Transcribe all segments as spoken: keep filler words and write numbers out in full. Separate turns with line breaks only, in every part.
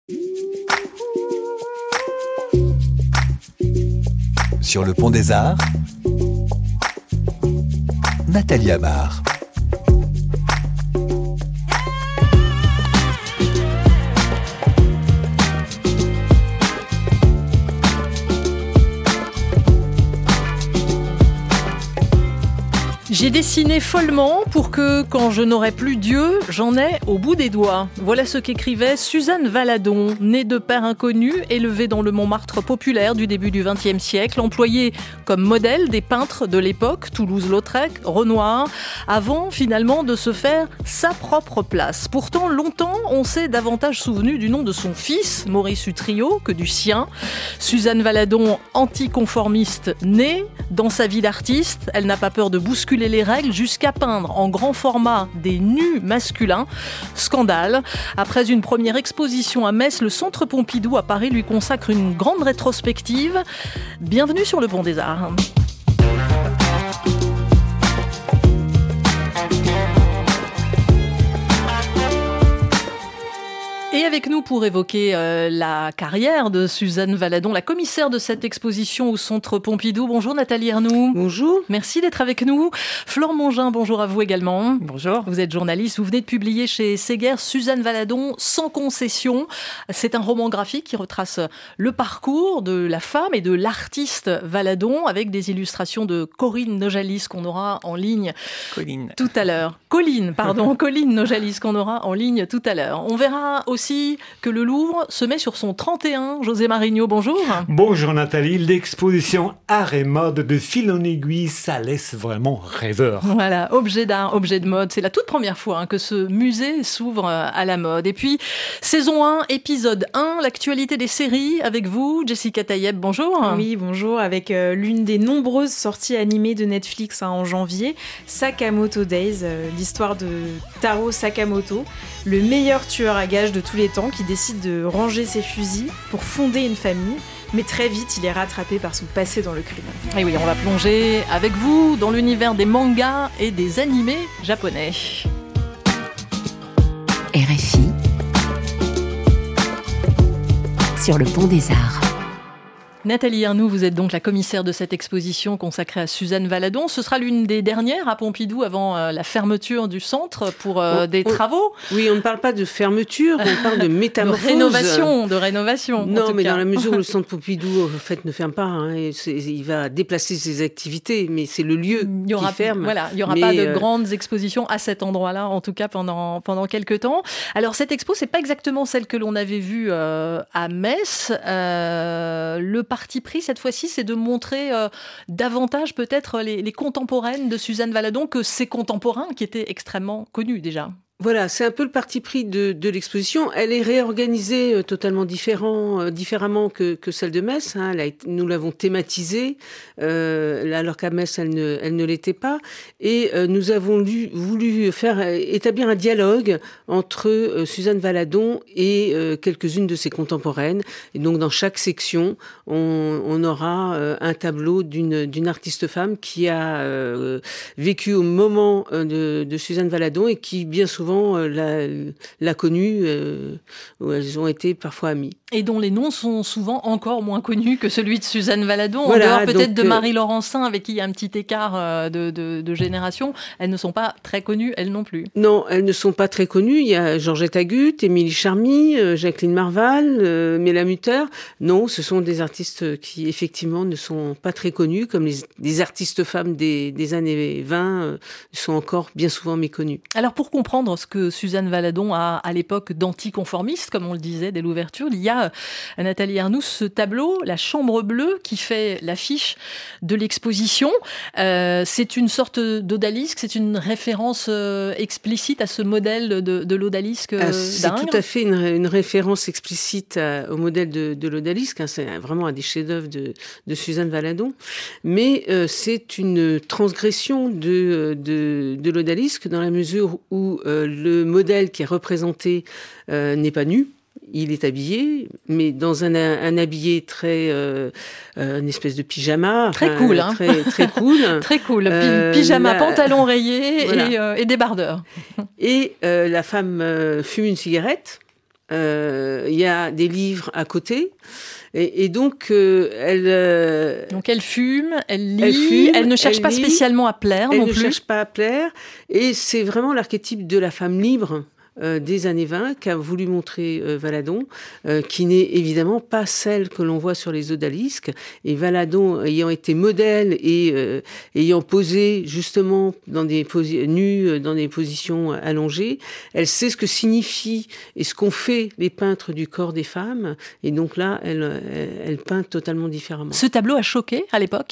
Sur le Pont des Arts, Nathalie Amar.
J'ai dessiné follement pour que, quand je n'aurai plus Dieu, j'en ai au bout des doigts. Voilà ce qu'écrivait Suzanne Valadon, née de père inconnu, élevée dans le Montmartre populaire du début du vingtième siècle, employée comme modèle des peintres de l'époque, Toulouse-Lautrec, Renoir, avant finalement de se faire sa propre place. Pourtant, longtemps, on s'est davantage souvenu du nom de son fils, Maurice Utrillo, que du sien. Suzanne Valadon, anticonformiste née, dans sa vie d'artiste, elle n'a pas peur de bousculer les règles jusqu'à peindre en grand format des nus masculins. Scandale. Après une première exposition à Metz, le Centre Pompidou à Paris lui consacre une grande rétrospective. Bienvenue sur le Pont des Arts. Et avec nous pour évoquer euh, la carrière de Suzanne Valadon, la commissaire de cette exposition au Centre Pompidou. Bonjour Nathalie Arnoux.
Bonjour.
Merci d'être avec nous. Flore Mongin, bonjour à vous également.
Bonjour.
Vous êtes journaliste, vous venez de publier chez Séguer Suzanne Valadon, Sans concession. C'est un roman graphique qui retrace le parcours de la femme et de l'artiste Valadon avec des illustrations de Corinne Nojalis qu'on aura en ligne
Colline.
tout à l'heure. Colline, pardon, Colline Nojalis qu'on aura en ligne tout à l'heure. On verra aussi que le Louvre se met sur son trente et un. José Marigno, bonjour.
Bonjour Nathalie, l'exposition Art et Mode de fil en aiguille, ça laisse vraiment rêveur.
Voilà, objet d'art, objet de mode, c'est la toute première fois hein, que ce musée s'ouvre à la mode. Et puis, saison un, épisode un, l'actualité des séries avec vous, Jessica Tayeb, bonjour.
Oui, bonjour, avec euh, l'une des nombreuses sorties animées de Netflix hein, en janvier, Sakamoto Days, euh, l'histoire de Taro Sakamoto, le meilleur tueur à gages de tous les temps qui décide de ranger ses fusils pour fonder une famille. Mais très vite, il est rattrapé par son passé dans le crime.
Et oui, on va plonger avec vous dans l'univers des mangas et des animés japonais.
R F I sur le Pont des Arts.
Nathalie Arnoux, vous êtes donc la commissaire de cette exposition consacrée à Suzanne Valadon. Ce sera l'une des dernières à Pompidou avant euh, la fermeture du centre pour euh, des
on,
travaux.
Oui, on ne parle pas de fermeture, on parle de métamorphose.
De rénovation, de rénovation.
Non, mais
cas.
dans la mesure où le centre Pompidou, en fait, ne ferme pas, hein, et il va déplacer ses activités, mais c'est le lieu
il y aura,
qui ferme.
Voilà, il n'y aura
mais
pas de
euh...
grandes expositions à cet endroit-là, en tout cas pendant, pendant quelques temps. Alors, cette expo, c'est pas exactement celle que l'on avait vue euh, à Metz. Euh, le parti pris, cette fois-ci, c'est de montrer euh, davantage peut-être les, les contemporaines de Suzanne Valadon que ses contemporains qui étaient extrêmement connus déjà.
Voilà, c'est un peu le parti pris de, de l'exposition. Elle est réorganisée euh, totalement différent, euh, différemment que, que celle de Metz. Hein. Elle a, nous l'avons thématisée, euh, alors qu'à Metz, elle ne, elle ne l'était pas. Et euh, nous avons lu, voulu faire établir un dialogue entre euh, Suzanne Valadon et euh, quelques-unes de ses contemporaines. Et donc, dans chaque section, on, on aura euh, un tableau d'une, d'une artiste femme qui a euh, vécu au moment euh, de, de Suzanne Valadon et qui, bien souvent, La, la connue, euh, où elles ont été parfois amies.
Et dont les noms sont souvent encore moins connus que celui de Suzanne Valadon.
Voilà,
en dehors peut-être
donc,
de Marie Laurencin, avec qui il y a un petit écart de, de, de génération. Elles ne sont pas très connues, elles non plus.
Non, elles ne sont pas très connues. Il y a Georgette Agut, Émilie Charmy, euh, Jacqueline Marval, euh, Méla Mutter. Non, ce sont des artistes qui, effectivement, ne sont pas très connus, comme les, les artistes femmes des, des années vingt euh, sont encore bien souvent méconnues.
Alors, pour comprendre ce que Suzanne Valadon a à l'époque d'anticonformiste, comme on le disait dès l'ouverture, il y a, Nathalie Arnoux, ce tableau, La Chambre bleue, qui fait l'affiche de l'exposition. Euh, c'est une sorte d'odalisque, c'est une référence euh, explicite à ce modèle de, de l'odalisque
ah, C'est
d'Ingres.
tout à fait une, une référence explicite à, au modèle de, de l'odalisque. Hein, c'est vraiment un des chefs-d'œuvre de, de Suzanne Valadon. Mais euh, c'est une transgression de, de, de l'odalisque dans la mesure où euh, le modèle qui est représenté euh, n'est pas nu. Il est habillé, mais dans un, un habillé très, euh, euh, une espèce de pyjama.
Très
enfin,
cool, hein.
Très, très cool.
Très cool.
Euh,
pyjama,
la...
pantalon rayé
voilà.
et, euh, et débardeur.
Et euh, la femme euh, fume une cigarette. euh, il y a des livres à côté. Et, et donc, euh, elle... Euh,
donc, elle fume, elle lit,
elle, fume,
elle ne cherche
elle
pas
lit,
spécialement à plaire
elle
non
ne
plus.
cherche pas à plaire. Et c'est vraiment l'archétype de la femme libre euh, des années vingt qu'a voulu montrer euh, Valadon, euh, qui n'est évidemment pas celle que l'on voit sur les odalisques. Et Valadon, ayant été modèle et euh, ayant posé justement dans des posi- nus dans des positions allongées, elle sait ce que signifie et ce qu'ont fait les peintres du corps des femmes. Et donc là, elle, elle, elle peint totalement différemment.
Ce tableau a choqué à l'époque ?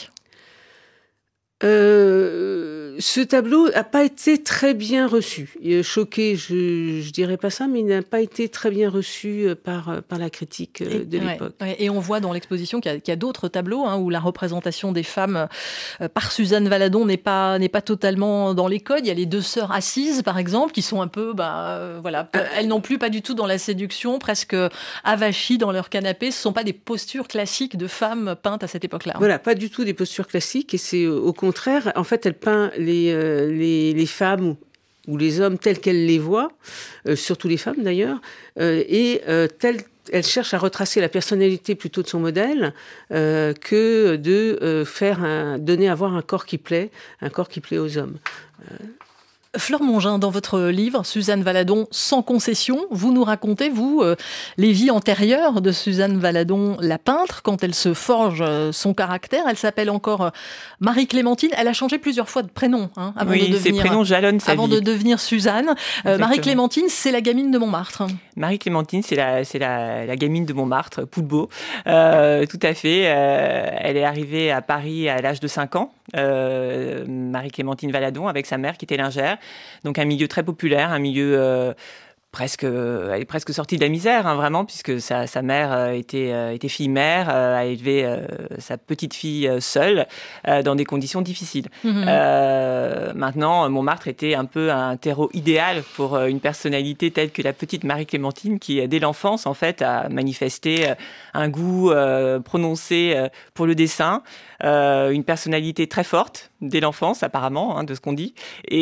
Euh, ce tableau n'a pas été très bien reçu. Il est choqué, je je dirais pas ça, mais il n'a pas été très bien reçu par par la critique
et,
de l'époque.
Ouais, ouais, et on voit dans l'exposition qu'il y a, qu'il y a d'autres tableaux hein, où la représentation des femmes euh, par Suzanne Valadon n'est pas n'est pas totalement dans les codes. Il y a les deux sœurs assises, par exemple, qui sont un peu, bah euh, voilà, euh, elles non plus pas du tout dans la séduction, presque avachies dans leur canapé. Ce sont pas des postures classiques de femmes peintes à cette époque-là.
Voilà, pas du tout des postures classiques, et c'est au contraire. Au contraire, en fait, elle peint les, euh, les, les femmes ou, ou les hommes tels qu'elle les voit, euh, surtout les femmes d'ailleurs, euh, et euh, telles elle cherche à retracer la personnalité plutôt de son modèle euh, que de euh, faire un, donner à voir un corps qui plaît, un corps qui plaît aux hommes. Euh...
Fleur Mongin, dans votre livre, Suzanne Valadon, sans concession, vous nous racontez, vous, euh, les vies antérieures de Suzanne Valadon, la peintre, quand elle se forge euh, son caractère. Elle s'appelle encore euh, Marie-Clémentine. Elle a changé plusieurs fois de prénom hein, avant,
oui,
de devenir,
ses prénoms jalonnent sa
avant
vie.
de devenir Suzanne. Euh, Marie-Clémentine, c'est la gamine de Montmartre.
Marie-Clémentine, c'est la, c'est la, la gamine de Montmartre, Poulbeau. Euh, tout à fait. Euh, elle est arrivée à Paris à l'âge de cinq ans. Euh, Marie-Clémentine Valadon, avec sa mère qui était lingère. Donc un milieu très populaire, un milieu euh, presque, elle est presque sortie de la misère, hein, vraiment, puisque sa, sa mère euh, était, euh, était fille-mère, euh, a élevé euh, sa petite fille euh, seule euh, dans des conditions difficiles. Mmh. Euh, maintenant, Montmartre était un peu un terreau idéal pour euh, une personnalité telle que la petite Marie-Clémentine, qui dès l'enfance, en fait, a manifesté euh, un goût euh, prononcé euh, pour le dessin. Euh, une personnalité très forte dès l'enfance, apparemment, hein, de ce qu'on dit,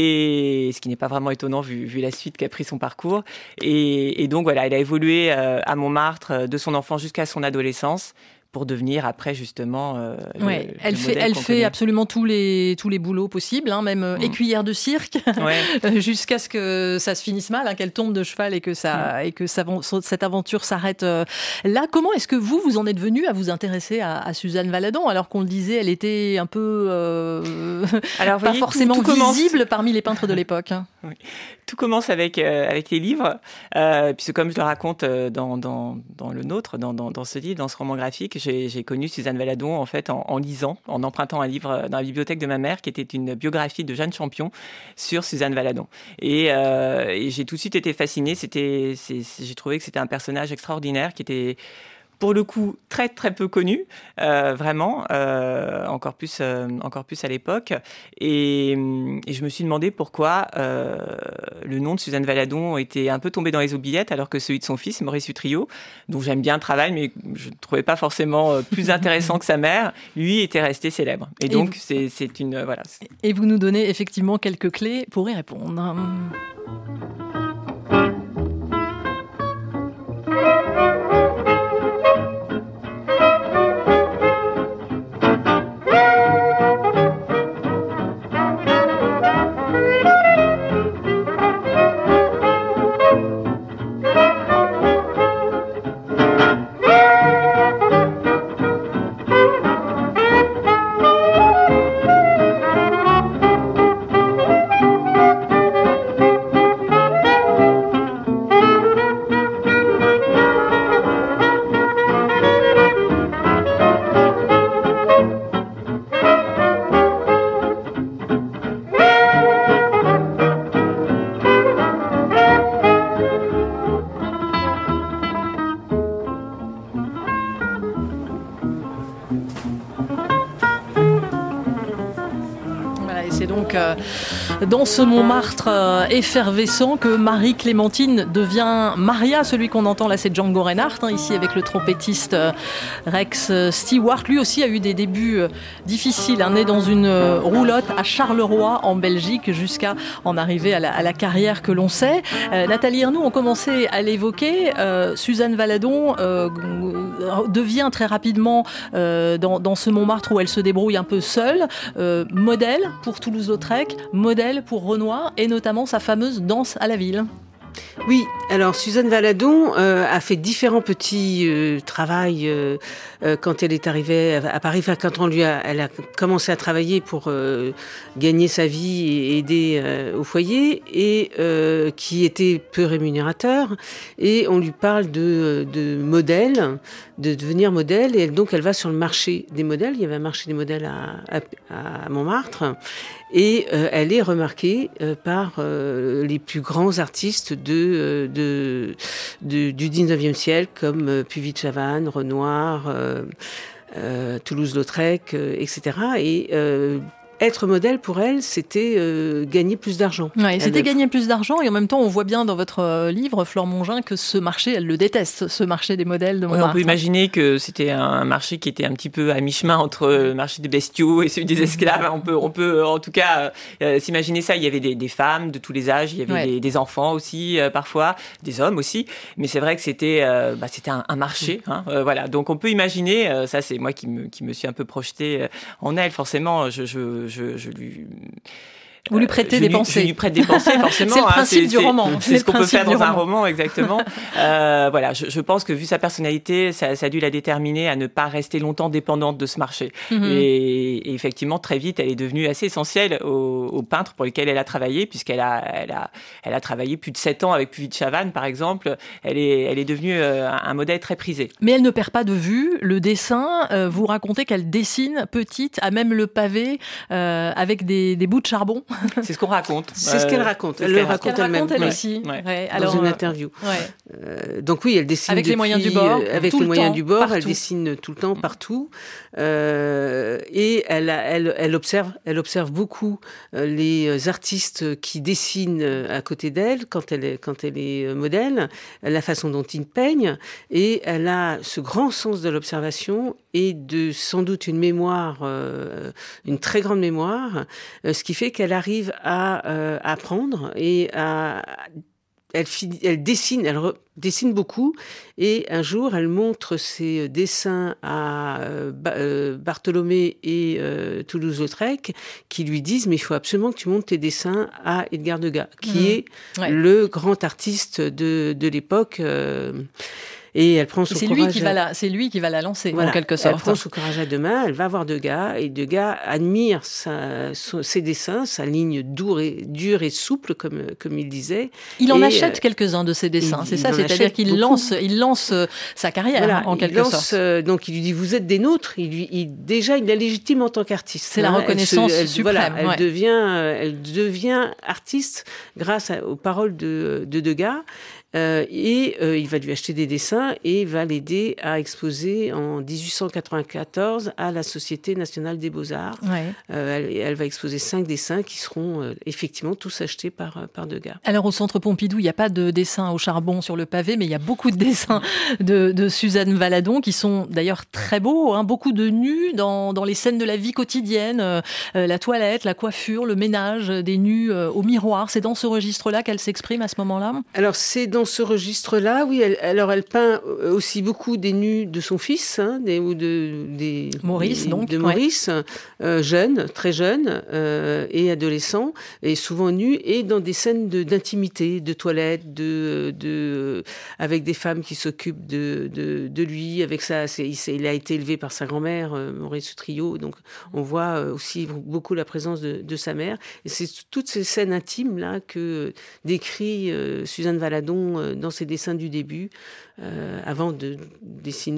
et ce qui n'est pas vraiment étonnant vu, vu la suite qu'a pris son parcours. Et, et donc voilà, elle a évolué euh, à Montmartre de son enfance jusqu'à son adolescence, pour devenir après justement euh,
ouais,
le,
elle
le
fait elle fait
connaît.
absolument tous les tous les boulots possibles hein, même mmh. écuyère de cirque ouais. jusqu'à ce que ça se finisse mal hein, qu'elle tombe de cheval et que ça mmh. et que ça, cette aventure s'arrête euh, là. Comment est-ce que vous vous en êtes venu à vous intéresser à, à Suzanne Valadon alors qu'on le disait elle était un peu euh, alors pas voyez, forcément tout, tout visible commence... parmi les peintres de l'époque hein.
Oui. Tout commence avec euh, avec les livres euh, puisque comme je le raconte euh, dans dans dans le nôtre dans dans dans ce livre dans ce roman graphique J'ai, j'ai connu Suzanne Valadon en fait en, en lisant, en empruntant un livre dans la bibliothèque de ma mère qui était une biographie de Jeanne Champion sur Suzanne Valadon. Et, euh, et j'ai tout de suite été fascinée. C'était, c'est, j'ai trouvé que c'était un personnage extraordinaire qui était pour le coup très très peu connu, euh, vraiment, euh, encore plus euh, encore plus à l'époque. Et, et je me suis demandé pourquoi euh, le nom de Suzanne Valadon était un peu tombé dans les oubliettes, alors que celui de son fils Maurice Utrillo, dont j'aime bien le travail, mais je ne trouvais pas forcément plus intéressant que sa mère, lui était resté célèbre. Et donc et c'est c'est une voilà. C'est...
Et vous nous donnez effectivement quelques clés pour y répondre. dans ce Montmartre euh, effervescent que Marie-Clémentine devient Maria. Celui qu'on entend là, c'est Django Reinhardt, hein, ici avec le trompettiste euh, Rex Stewart. Lui aussi a eu des débuts euh, difficiles, hein, né dans une euh, roulotte à Charleroi en Belgique jusqu'à en arriver à la, à la carrière que l'on sait. Euh, Nathalie Arnoux, on commençait à l'évoquer. Euh, Suzanne Valadon euh, devient très rapidement euh, dans, dans ce Montmartre où elle se débrouille un peu seule, euh, modèle pour Toulouse-Lautrec, modèle pour Renoir et notamment sa fameuse danse à la ville.
Oui, alors Suzanne Valadon euh, a fait différents petits euh, travails euh, euh, quand elle est arrivée à, à Paris. Enfin, quand on lui a, elle a commencé à travailler pour euh, gagner sa vie et aider euh, au foyer, et euh, qui était peu rémunérateur. Et on lui parle de, de modèle, de devenir modèle. Et donc, elle va sur le marché des modèles. Il y avait un marché des modèles à, à, à Montmartre. Et euh, elle est remarquée euh, par euh, les plus grands artistes de, de, de, du dix-neuvième siècle, comme euh, Puvis-de-Chavannes, Renoir, euh, euh, Toulouse-Lautrec, euh, et cetera. Et euh, être modèle pour elle, c'était euh, gagner plus d'argent.
Ouais, c'était
elle...
gagner plus d'argent et en même temps, on voit bien dans votre euh, livre, Flore Mongin, que ce marché, elle le déteste, ce marché des modèles de Montmartre.
Ouais, on peut imaginer que c'était un marché qui était un petit peu à mi-chemin entre le marché des bestiaux et celui des esclaves. On peut, on peut en tout cas euh, s'imaginer ça. Il y avait des, des femmes de tous les âges, il y avait ouais. des, des enfants aussi euh, parfois, des hommes aussi. Mais c'est vrai que c'était, euh, bah, c'était un, un marché. Hein, euh, voilà. Donc on peut imaginer. Euh, ça, c'est moi qui me, qui me suis un peu projetée euh, en elle. Forcément, je, je Je, je lui...
Vous lui prêtez
euh,
des
lui,
pensées.
Je lui prête des pensées, forcément.
C'est le principe
hein,
du roman.
C'est, c'est ce qu'on peut faire dans un
roman,
roman exactement. euh, voilà, je, je pense que vu sa personnalité, ça, ça a dû la déterminer à ne pas rester longtemps dépendante de ce marché. Mm-hmm. Et, et effectivement, très vite, elle est devenue assez essentielle aux, aux peintres pour lesquels elle a travaillé, puisqu'elle a, elle a, elle a travaillé plus de sept ans avec Puvis-de-Chavannes, par exemple. Elle est, elle est devenue euh, un modèle très prisé.
Mais elle ne perd pas de vue le dessin. Euh, vous racontez qu'elle dessine petite, à même le pavé, euh, avec des, des bouts de charbon.
C'est ce qu'on raconte.
C'est ce qu'elle raconte. Elle, elle le raconte
elle
elle-même.
Elle aussi.
Ouais.
Ouais.
Alors, dans une interview.
Ouais.
Euh, donc oui, elle dessine
avec
depuis,
les moyens du bord.
Euh, avec
tout
les
le
moyens
temps,
du bord,
partout.
Elle dessine tout le temps, partout. Euh, et elle, elle, elle observe, elle observe beaucoup euh, les artistes qui dessinent à côté d'elle quand elle est, quand elle est modèle, la façon dont ils peignent, et elle a ce grand sens de l'observation et de sans doute une mémoire, euh, une très grande mémoire, euh, ce qui fait qu'elle arrive à euh, apprendre et à Elle, elle dessine, elle re, dessine beaucoup, et un jour, elle montre ses dessins à euh, euh, Bartholomé et euh, Toulouse-Lautrec, qui lui disent « mais il faut absolument que tu montres tes dessins à Edgar Degas, qui mmh. est ouais. le grand artiste de, de l'époque euh, ». Et elle prend son
c'est
courage.
Lui qui va la, c'est lui qui va la lancer,
voilà.
en quelque sorte.
Elle prend son courage à deux mains, elle va voir Degas, et Degas admire sa, son, ses dessins, sa ligne dure et, dure et souple, comme, comme il disait.
Il en
et,
achète euh, quelques-uns de ses dessins, c'est ça, c'est-à-dire qu'il lance, il lance sa carrière,
voilà,
en quelque
il lance,
sorte.
Euh, donc il lui dit, vous êtes des nôtres, il lui, il, déjà il la légitime en tant qu'artiste.
C'est hein, la reconnaissance
elle se, elle,
suprême.
Voilà, elle,
ouais.
devient, elle devient artiste grâce à, aux paroles de, de Degas. Euh, et euh, il va lui acheter des dessins et va l'aider à exposer en dix-huit cent quatre-vingt-quatorze à la Société nationale des beaux-arts.
Ouais.
Euh, elle, elle va exposer cinq dessins qui seront euh, effectivement tous achetés par, par Degas.
Alors au Centre Pompidou, il n'y a pas de dessins au charbon sur le pavé, mais il y a beaucoup de dessins de, de Suzanne Valadon qui sont d'ailleurs très beaux, hein, beaucoup de nus dans, dans les scènes de la vie quotidienne, euh, la toilette, la coiffure, le ménage, des nus euh, au miroir. C'est dans ce registre-là qu'elle s'exprime à ce moment-là ?
Alors c'est dans ce registre-là, oui. Elle, alors elle peint aussi beaucoup des nus de son fils, hein, des, ou de des
Maurice,
des,
donc,
de Maurice, ouais. euh, jeune, très jeune euh, et adolescent, et souvent nus et dans des scènes de, d'intimité, de toilette, de, de avec des femmes qui s'occupent de, de, de lui. Avec ça, c'est, c'est, il a été élevé par sa grand-mère, euh, Maurice Utrillo, donc on voit aussi beaucoup la présence de, de sa mère. Et c'est toutes ces scènes intimes là que décrit euh, Suzanne Valadon dans ses dessins du début, euh, avant de dessiner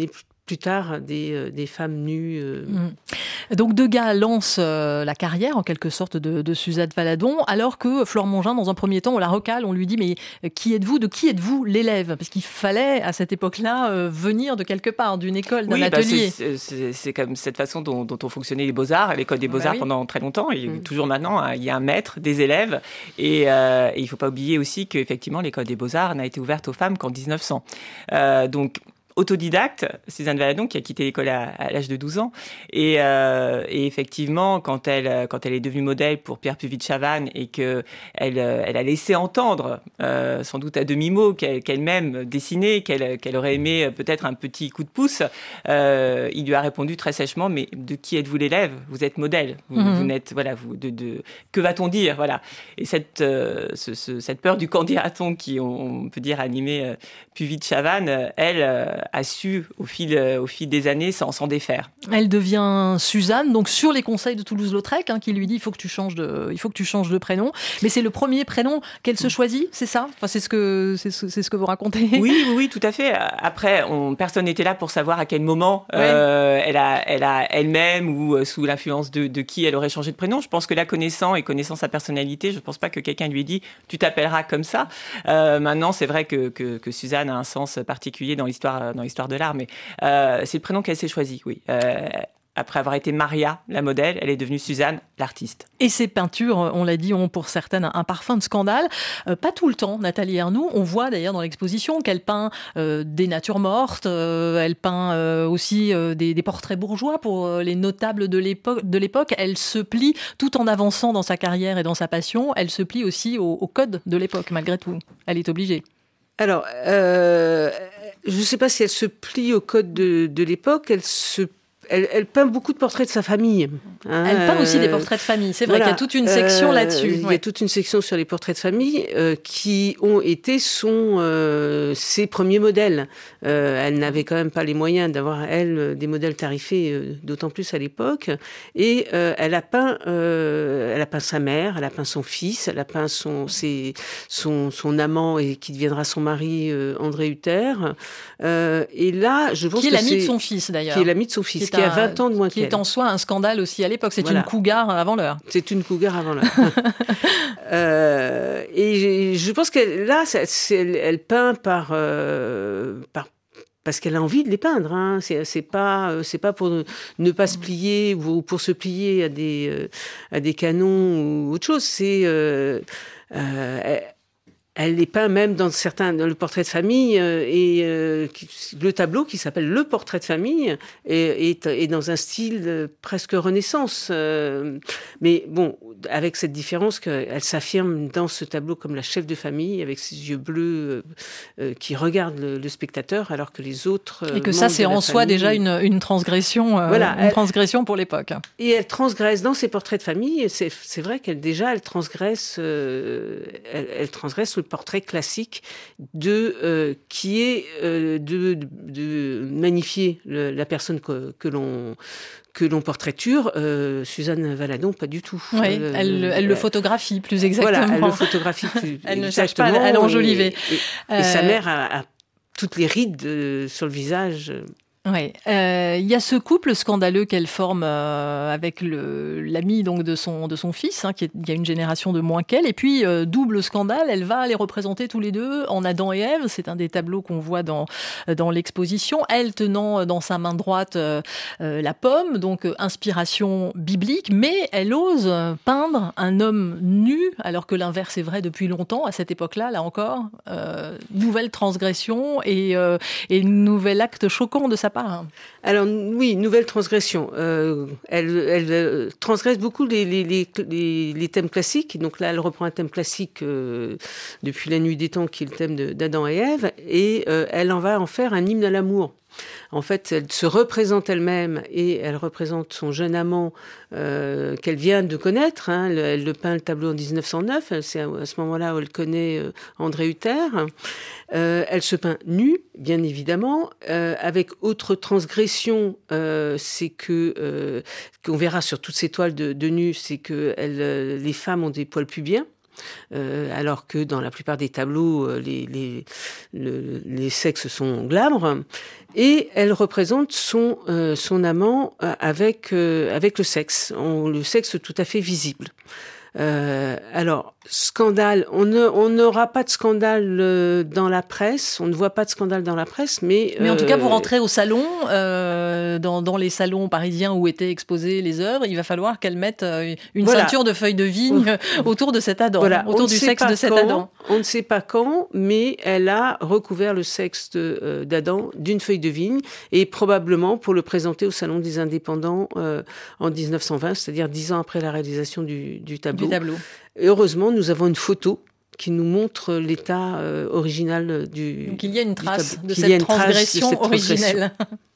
plus tard des, euh, des femmes nues. Euh...
Mmh. Donc Degas lance euh, la carrière en quelque sorte de, de Suzanne Valadon, alors que Flore Mongin, dans un premier temps, on la recale, on lui dit mais qui êtes-vous, de qui êtes-vous l'élève? Parce qu'il fallait à cette époque-là euh, venir de quelque part, d'une école, d'un
oui,
atelier.
Bah c'est, c'est, c'est comme cette façon dont, dont ont fonctionné les Beaux-Arts, l'école des Beaux-Arts bah oui. pendant très longtemps, et mmh. toujours maintenant, il y a un maître, des élèves, et, euh, et il ne faut pas oublier aussi qu'effectivement l'école des Beaux-Arts n'a été ouverte aux femmes qu'en dix-neuf cents. Euh, donc autodidacte, Suzanne Valadon, qui a quitté l'école à, à l'âge de douze ans. Et, euh, et effectivement, quand elle, quand elle est devenue modèle pour Pierre Puvis de Chavannes et qu'elle elle a laissé entendre, euh, sans doute à demi-mot, qu'elle, qu'elle-même dessinait, qu'elle, qu'elle aurait aimé peut-être un petit coup de pouce, euh, il lui a répondu très sèchement, mais de qui êtes-vous l'élève? Vous êtes modèle. Vous, mmh. vous n'êtes, voilà, vous, de, de, que va-t-on dire? Voilà. Et cette, euh, ce, ce, cette peur du candidaton qui, on, on peut dire, animait euh, Puvis de Chavannes, elle, euh, a su au fil, au fil des années s'en, s'en défaire.
Elle devient Suzanne, donc sur les conseils de Toulouse-Lautrec, hein, qui lui dit il faut que tu changes de, il faut que tu changes de prénom. Mais c'est le premier prénom qu'elle se choisit, c'est ça? Enfin, c'est ce que, c'est ce, c'est ce que vous racontez.
Oui, oui, oui, tout à fait. Après, on, personne n'était là pour savoir à quel moment ouais. euh, elle a, elle a elle-même ou euh, sous l'influence de, de qui elle aurait changé de prénom. Je pense que la connaissant et connaissant sa personnalité, je ne pense pas que quelqu'un lui ait dit tu t'appelleras comme ça. Euh, maintenant, c'est vrai que, que, que Suzanne a un sens particulier dans l'histoire. Dans l'histoire de l'art, mais euh, c'est le prénom qu'elle s'est choisi, oui. Euh, après avoir été Maria, la modèle, elle est devenue Suzanne, l'artiste.
Et ces peintures, on l'a dit, ont pour certaines un parfum de scandale. Euh, pas tout le temps, Nathalie Ernoult. On voit d'ailleurs dans l'exposition qu'elle peint euh, des natures mortes, euh, elle peint euh, aussi euh, des, des portraits bourgeois pour euh, les notables de l'époque, de l'époque. Elle se plie, tout en avançant dans sa carrière et dans sa passion, elle se plie aussi au, au code de l'époque, malgré tout. Elle est obligée.
Alors, euh, je ne sais pas si elle se plie au code de, de l'époque, elle se Elle, elle peint beaucoup de portraits de sa famille.
Hein. Elle peint aussi des portraits de famille. C'est vrai voilà. qu'il y a toute une section euh, là-dessus.
Il
ouais.
y a toute une section sur les portraits de famille euh, qui ont été son, euh, ses premiers modèles. Euh, elle n'avait quand même pas les moyens d'avoir, elle, des modèles tarifés, euh, d'autant plus à l'époque. Et euh, elle a peint, euh, elle a peint sa mère, elle a peint son fils, elle a peint son, ses, son, son amant et qui deviendra son mari, euh, André Hutter. Euh, et là, je pense
qui est
que
l'ami
c'est...
de son fils, d'ailleurs.
Qui est l'ami de son fils. Qui a vingt ans de moins
qui
qu'elle.
Qui est en soi un scandale aussi à l'époque. C'est
voilà.
une cougar avant l'heure.
C'est une cougar avant l'heure. euh, et je pense qu'elle, là, c'est, elle, elle peint par, euh, par parce qu'elle a envie de les peindre. Hein. C'est, c'est pas, c'est pas pour ne, ne pas se plier ou pour se plier à des, euh, à des canons ou autre chose. C'est euh, euh, elle, Elle les peint même dans certains, dans le portrait de famille euh, et euh, le tableau qui s'appelle Le portrait de famille est, est, est dans un style euh, presque Renaissance. Euh, mais bon, avec cette différence qu'elle s'affirme dans ce tableau comme la chef de famille avec ses yeux bleus euh, euh, qui regardent le, le spectateur alors que les autres. Euh,
et que ça, c'est en soi famille, déjà une, une transgression, euh, voilà, une elle, transgression pour l'époque.
Et elle transgresse dans ses portraits de famille. C'est, c'est vrai qu'elle déjà, elle transgresse, euh, elle, elle transgresse le portrait classique de euh, qui est euh, de, de, de magnifier le, la personne que, que l'on que l'on portraiture. Euh, Suzanne Valadon, pas du tout.
Oui, euh, elle, elle euh, le photographie plus exactement.
Voilà, elle le photographie plus
elle
exactement.
ne cherche pas à l'enjoliver.
Et, et, et euh... sa mère a, a toutes les rides euh, sur le visage.
Oui, il euh, y a ce couple scandaleux qu'elle forme euh, avec le, l'ami donc de son de son fils, hein, qui est, il y a une génération de moins qu'elle, et puis euh, double scandale, elle va les représenter tous les deux en Adam et Ève. C'est un des tableaux qu'on voit dans dans l'exposition. Elle tenant dans sa main droite euh, euh, la pomme, donc euh, inspiration biblique, mais elle ose peindre un homme nu, alors que l'inverse est vrai depuis longtemps à cette époque-là. Là encore, euh, nouvelle transgression et euh, et nouvel acte choquant de sa part.
Alors oui, nouvelle transgression. Euh, elle, elle euh, transgresse beaucoup les, les, les, les thèmes classiques. Donc là, elle reprend un thème classique euh, depuis la nuit des temps, qui est le thème de, d'Adam et Ève, et euh, elle en va en faire un hymne à l'amour. En fait, elle se représente elle-même et elle représente son jeune amant euh, qu'elle vient de connaître. Hein. Elle, elle le peint le tableau en dix-neuf cent neuf. C'est à, à ce moment-là où elle connaît euh, André Hutter. Euh, elle se peint nue, bien évidemment, euh, avec autre transgression, euh, c'est que euh, qu'on verra sur toutes ces toiles de, de nus, c'est que elle, euh, les femmes ont des poils pubiens. euh, alors que dans la plupart des tableaux, les, les, le, les sexes sont glabres. Et elle représente son, euh, son amant avec, euh, avec le sexe, on, le sexe tout à fait visible. Euh, alors, scandale, on ne, on n'aura pas de scandale euh, dans la presse, on ne voit pas de scandale dans la presse, mais...
Mais en tout
euh,
cas, vous rentrez au salon, euh, dans, dans les salons parisiens où étaient exposées les œuvres, il va falloir qu'elle mette euh, une voilà. ceinture de feuilles de vigne autour de cet Adam, voilà. autour du sexe de cet
quand,
Adam.
On ne sait pas quand, mais elle a recouvert le sexe de, euh, d'Adam d'une feuille de vigne, et probablement pour le présenter au Salon des Indépendants euh, en dix-neuf cent vingt, c'est-à-dire dix ans après la réalisation du, du tableau.
Du tableau.
Et heureusement, nous avons une photo qui nous montre l'état euh, original du.
Donc il y a une trace, de,
qu'il
cette
y a une trace
transgression
de cette
originelle.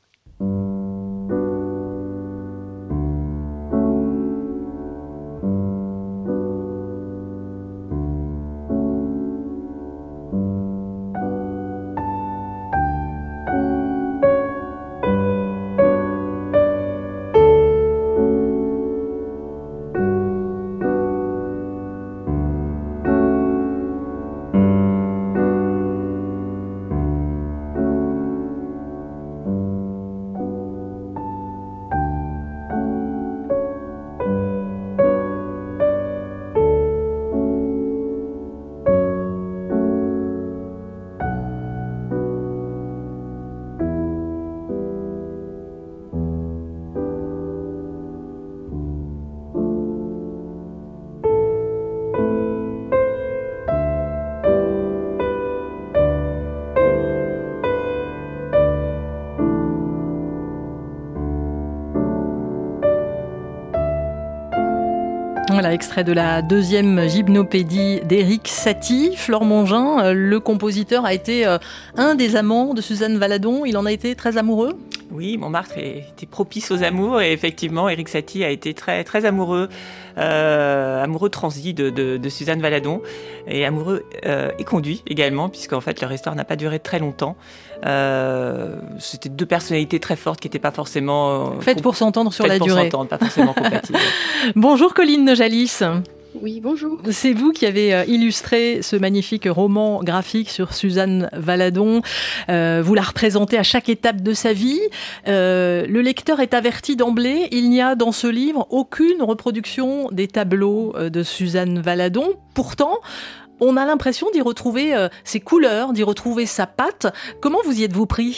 Voilà, extrait de la deuxième gymnopédie d'Éric Satie. Flore Mongin, le compositeur, a été un des amants de Suzanne Valadon. Il en a été très amoureux ?
Oui, Montmartre était propice aux amours et effectivement, Éric Satie a été très, très amoureux, euh, amoureux transi de, de, de Suzanne Valadon et amoureux euh, éconduit également, puisqu'en fait, leur histoire n'a pas duré très longtemps. Euh, c'était deux personnalités très fortes qui n'étaient pas forcément... Euh,
Faites pour s'entendre sur la
pour
durée.
S'entendre, pas forcément compatibles.
Bonjour Colline Nojalis.
Oui, bonjour.
C'est vous qui avez illustré ce magnifique roman graphique sur Suzanne Valadon. Euh, vous la représentez à chaque étape de sa vie. Euh, le lecteur est averti d'emblée, il n'y a dans ce livre aucune reproduction des tableaux de Suzanne Valadon. Pourtant, on a l'impression d'y retrouver euh, ses couleurs, d'y retrouver sa patte. Comment vous y êtes-vous pris ?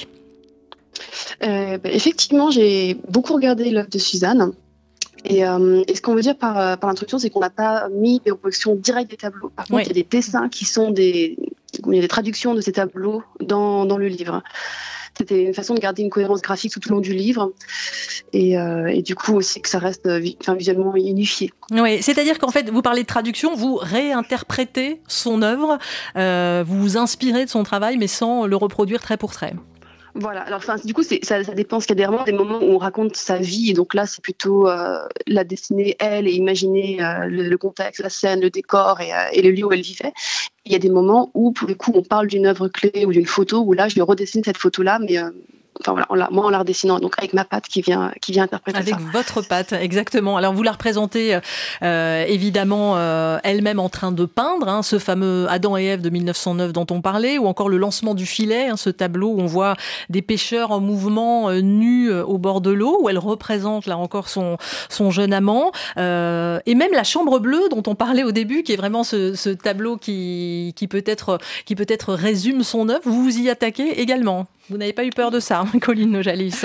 euh, bah, Effectivement, j'ai beaucoup regardé l'œuvre de Suzanne. Et, euh, et ce qu'on veut dire par, par l'introduction, c'est qu'on n'a pas mis des reproductions directes des tableaux. Par contre, oui. Il y a des dessins qui sont des, il y a des traductions de ces tableaux dans, dans le livre. C'était une façon de garder une cohérence graphique tout au long du livre et, euh, et du coup aussi que ça reste enfin, visuellement unifié.
Oui, c'est-à-dire qu'en fait, vous parlez de traduction, vous réinterprétez son œuvre, euh, vous vous inspirez de son travail, mais sans le reproduire trait pour trait.
Voilà, alors enfin, du coup, c'est, ça, ça dépend, parce qu'il y a vraiment des moments où on raconte sa vie, et donc là, c'est plutôt euh, la dessiner elle et imaginer euh, le, le contexte, la scène, le décor et, euh, et le lieu où elle vivait. Il y a des moments où, pour le coup, on parle d'une œuvre clé ou d'une photo, où là, je redessine cette photo-là, mais... Euh, Enfin voilà, en la, moi en la redessinant, donc avec ma patte qui vient, qui vient interpréter
avec
ça.
Avec votre patte, exactement. Alors vous la représentez euh, évidemment euh, elle-même en train de peindre, hein, ce fameux Adam et Ève de mille neuf cent neuf dont on parlait, ou encore le lancement du filet, hein, ce tableau où on voit des pêcheurs en mouvement euh, nus euh, au bord de l'eau, où elle représente là encore son, son jeune amant, euh, et même la chambre bleue dont on parlait au début, qui est vraiment ce, ce tableau qui, qui peut-être, qui peut-être résume son œuvre. Vous vous y attaquez également. Vous n'avez pas eu peur de ça, hein, Colline Nojalis?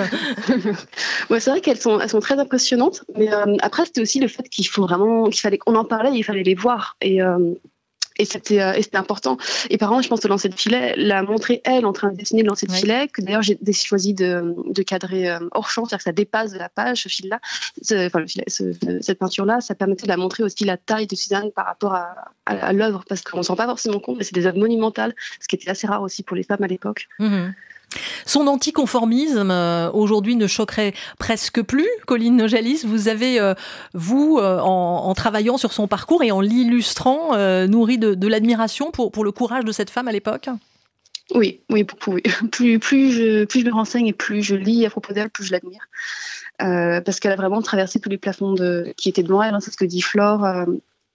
Ouais, c'est vrai qu'elles sont, elles sont très impressionnantes, mais euh, après c'était aussi le fait qu'il faut vraiment, qu'il fallait qu'on en parlait, il fallait les voir, et euh, et c'était, euh, et c'était important. Et par exemple, je pense que le lancer de filet, la montrer elle en train de dessiner le lancer de ouais. filet, que d'ailleurs j'ai choisi de, de cadrer euh, hors champ, c'est-à-dire que ça dépasse de la page, ce fil-là, ce, enfin le filet, ce, cette peinture-là, ça permettait de la montrer aussi la taille de Suzanne par rapport à, à, à l'œuvre, parce qu'on ne se rend pas forcément compte, mais c'est des œuvres monumentales, ce qui était assez rare aussi pour les femmes à l'époque.
Mmh. Son anticonformisme euh, aujourd'hui ne choquerait presque plus. Colline Nojalis, vous avez, euh, vous, euh, en, en travaillant sur son parcours et en l'illustrant, euh, nourri de, de l'admiration pour, pour le courage de cette femme à l'époque?
Oui, oui, beaucoup, oui. Plus, plus, je, plus je me renseigne et plus je lis à propos d'elle, plus je l'admire. Euh, parce qu'elle a vraiment traversé tous les plafonds de, qui étaient devant elle, hein, c'est ce que dit Flore. Euh,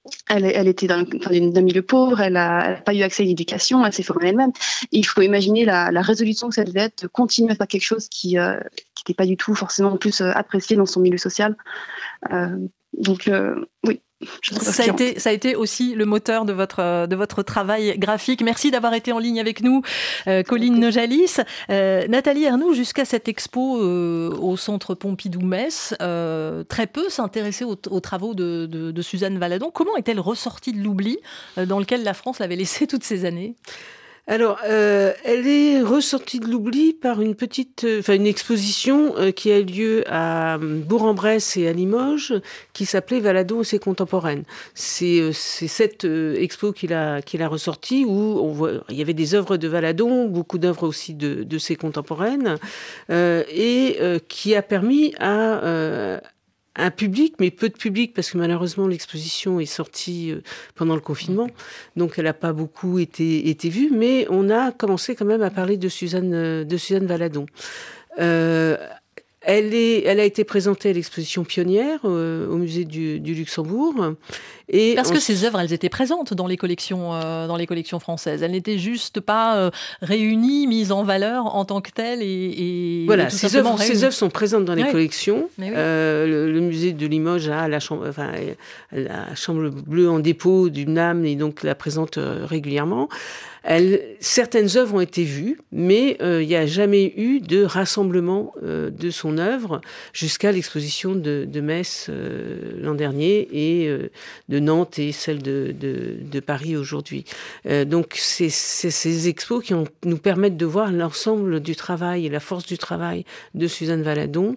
Elle, elle était d'un, d'un milieu pauvre, elle n'a pas eu accès à l'éducation, elle s'est formée elle-même. Et il faut imaginer la, la résolution que ça devait être de continuer à faire quelque chose qui euh, qui n'était pas du tout forcément en plus euh, apprécié dans son milieu social. Euh, donc euh, oui.
Ça a, été, ça a été aussi le moteur de votre, de votre travail graphique. Merci d'avoir été en ligne avec nous, euh, Colline Nojalis. Euh, Nathalie Ernoult, jusqu'à cette expo euh, au Centre Pompidou-Metz, euh, très peu s'intéressaient aux, aux travaux de, de, de Suzanne Valadon. Comment est-elle ressortie de l'oubli euh, dans lequel la France l'avait laissée toutes ces années ?
Alors, euh, elle est ressortie de l'oubli par une petite, euh, enfin une exposition euh, qui a eu lieu à Bourg-en-Bresse et à Limoges, qui s'appelait Valadon et ses contemporaines. C'est, euh, c'est cette euh, expo qu'il a, qu'il a ressortie, où on voit, il y avait des œuvres de Valadon, beaucoup d'œuvres aussi de, de ses contemporaines, euh, et euh, qui a permis à euh, un public, mais peu de public, parce que malheureusement l'exposition est sortie pendant le confinement, donc elle n'a pas beaucoup été, été vue, mais on a commencé quand même à parler de Suzanne, de Suzanne Valadon. Euh, Elle, est, elle a été présentée à l'exposition pionnière euh, au musée du, du Luxembourg. Et
Parce
on...
que ces œuvres, elles étaient présentes dans les collections, euh, dans les collections françaises. Elles n'étaient juste pas euh, réunies, mises en valeur en tant que telles. Et, et
voilà,
et tout
ces,
simplement
œuvres, ces œuvres sont présentes dans les
oui.
collections.
Oui.
Euh, le, le musée de Limoges a la chambre, enfin, la chambre bleue en dépôt du N A M et donc la présente euh, régulièrement. Elle, certaines œuvres ont été vues, mais il euh, n'y a jamais eu de rassemblement euh, de son œuvre jusqu'à l'exposition de, de Metz euh, l'an dernier et euh, de Nantes et celle de, de, de Paris aujourd'hui. Euh, donc c'est, c'est ces expos qui ont, nous permettent de voir l'ensemble du travail et la force du travail de Suzanne Valadon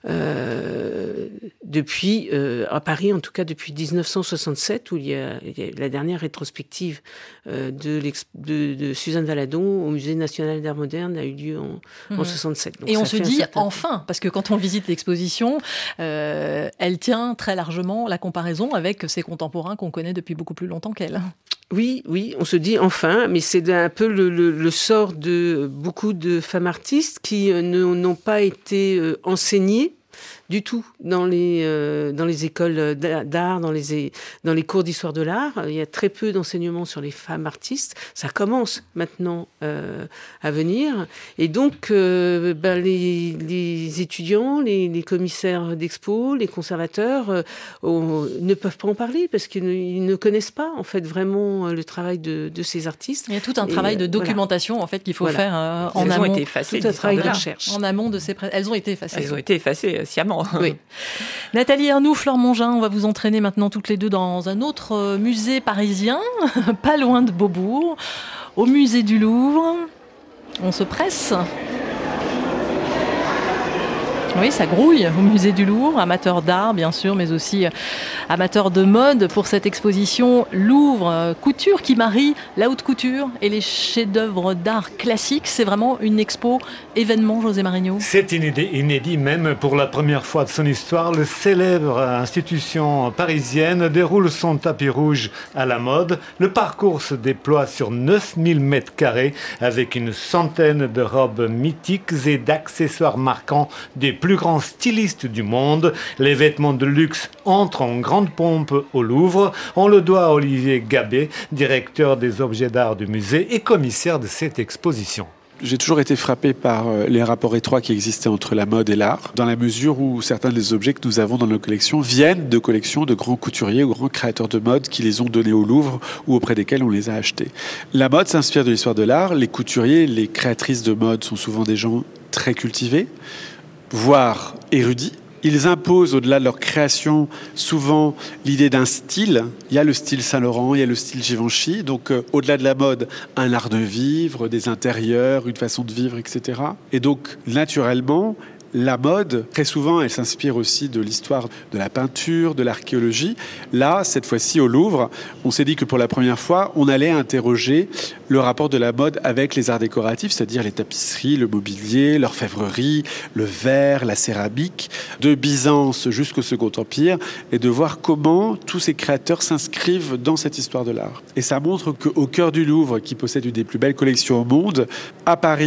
euh, depuis, euh, à Paris en tout cas depuis dix-neuf cent soixante-sept, où il y a, il y a la dernière rétrospective euh, de, de De, de Suzanne Valadon au Musée national d'art moderne a eu lieu en, mmh. en soixante-sept. Donc
et on se dit enfin, parce que quand on visite l'exposition, euh, elle tient très largement la comparaison avec ses contemporains qu'on connaît depuis beaucoup plus longtemps qu'elle.
Oui, oui, on se dit enfin, mais c'est un peu le, le, le sort de beaucoup de femmes artistes qui euh, ne, n'ont pas été euh, enseignées du tout dans les euh, dans les écoles d'art, dans les dans les cours d'histoire de l'art. Il y a très peu d'enseignements sur les femmes artistes. Ça commence maintenant euh, à venir, et donc euh, ben, les, les étudiants, les, les commissaires d'expo, les conservateurs euh, on, ne peuvent pas en parler parce qu'ils ne, ils ne connaissent pas en fait vraiment le travail de, de ces artistes.
Il y a tout un et travail de documentation voilà. en fait qu'il faut voilà. faire euh, en
elles
amont.
Elles ont été effacées.
Tout un travail de recherche.
En amont de ces pré... elles ont été effacées.
Elles ont été effacées euh, sciemment.
Oui. Nathalie Ernoult, Flore Mongin, on va vous entraîner maintenant toutes les deux dans un autre musée parisien, pas loin de Beaubourg, au musée du Louvre. On se presse. Oui, ça grouille au musée du Louvre, amateur d'art bien sûr, mais aussi amateur de mode pour cette exposition Louvre Couture qui marie la haute couture et les chefs-d'œuvre d'art classiques. C'est vraiment une expo événement, José Marigno.
C'est inédit, inédit même pour la première fois de son histoire. Le célèbre institution parisienne déroule son tapis rouge à la mode. Le parcours se déploie sur neuf mille mètres carrés avec une centaine de robes mythiques et d'accessoires marquants des plus grands stylistes du monde. Les vêtements de luxe entrent en grande pompe au Louvre. On le doit à Olivier Gabet, directeur des objets d'art du musée et commissaire de cette exposition.
J'ai toujours été frappé par les rapports étroits qui existaient entre la mode et l'art, dans la mesure où certains des objets que nous avons dans nos collections viennent de collections de grands couturiers ou grands créateurs de mode qui les ont donnés au Louvre ou auprès desquels on les a achetés. La mode s'inspire de l'histoire de l'art. Les couturiers, les créatrices de mode sont souvent des gens très cultivés, voire érudits. Ils imposent, au-delà de leur création, souvent l'idée d'un style. Il y a le style Saint-Laurent, il y a le style Givenchy. Donc, euh, au-delà de la mode, un art de vivre, des intérieurs, une façon de vivre, et cetera. Et donc, naturellement, la mode, très souvent, elle s'inspire aussi de l'histoire de la peinture, de l'archéologie. Là, cette fois-ci, au Louvre, on s'est dit que pour la première fois, on allait interroger le rapport de la mode avec les arts décoratifs, c'est-à-dire les tapisseries, le mobilier, l'orfèvrerie, le verre, la céramique, de Byzance jusqu'au Second Empire, et de voir comment tous ces créateurs s'inscrivent dans cette histoire de l'art. Et ça montre qu'au cœur du Louvre, qui possède une des plus belles collections au monde, à Paris,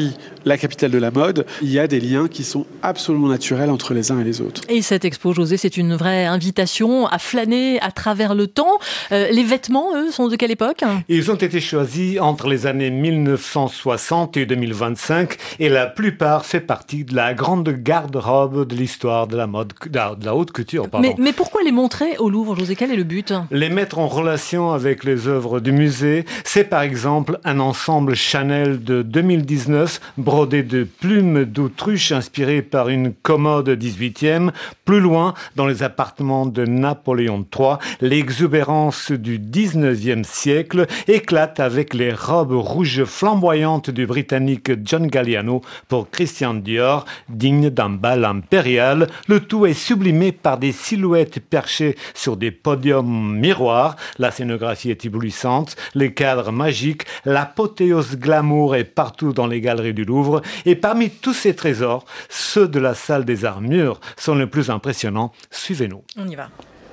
la capitale de la mode, il y a des liens qui sont absolument naturels entre les uns et les autres.
Et cette expo, José, c'est une vraie invitation à flâner à travers le temps. Euh, les vêtements, eux, sont de quelle époque ?
Ils ont été choisis entre les années mille neuf cent soixante et deux mille vingt-cinq et la plupart fait partie de la grande garde-robe de l'histoire de la mode, de la, de la haute couture. Pardon.
Mais, mais pourquoi les montrer au Louvre, José ? Quel est le but ?
Les mettre en relation avec les œuvres du musée. C'est par exemple un ensemble Chanel de deux mille dix-neuf brodé de plumes d'autruche inspiré par une commode dix-huitième. Plus loin, dans les appartements de Napoléon trois, l'exubérance du dix-neuvième siècle éclate avec les robes rouges flamboyantes du Britannique John Galliano pour Christian Dior, digne d'un bal impérial. Le tout est sublimé par des silhouettes perchées sur des podiums miroirs. La scénographie est éblouissante, les cadres magiques, l'apothéose glamour est partout dans les galeries du Louvre. Et parmi tous ces trésors, ceux de la salle des armures sont les plus impressionnants. Suivez-nous.
On y va.